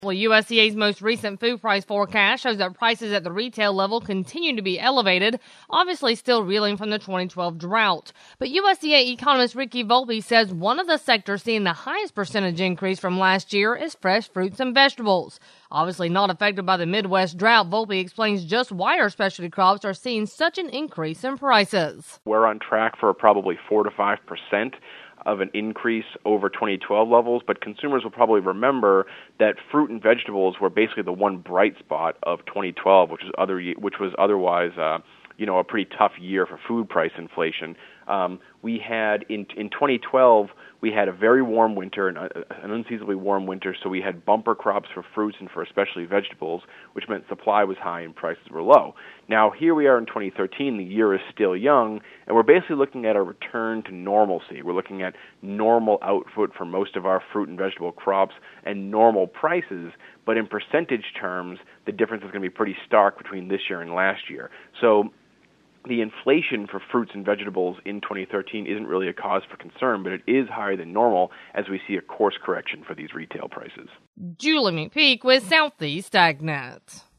Well, USDA's most recent food price forecast shows that prices at the retail level continue to be elevated, obviously still reeling from the 2012 drought. But USDA economist Ricky Volpe says one of the sectors seeing the highest percentage increase from last year is fresh fruits and vegetables. Obviously not affected by the Midwest drought, Volpe explains just why our specialty crops are seeing such an increase in prices. We're on track for probably 4 to 5% of an increase over 2012 levels, but consumers will probably remember that fruit and vegetables were basically the one bright spot of 2012, which was otherwise a pretty tough year for food price inflation. We had in 2012 we had a very warm winter, an unseasonably warm winter, so we had bumper crops for fruits and for especially vegetables, which meant supply was high and prices were low. Now here we are in 2013, the year is still young, and we're basically looking at a return to normalcy. We're looking at normal output for most of our fruit and vegetable crops and normal prices, but in percentage terms, the difference is going to be pretty stark between this year and last year. So the inflation for fruits and vegetables in 2013 isn't really a cause for concern, but it is higher than normal as we see a course correction for these retail prices. Julie McPeak with Southeast AgNet.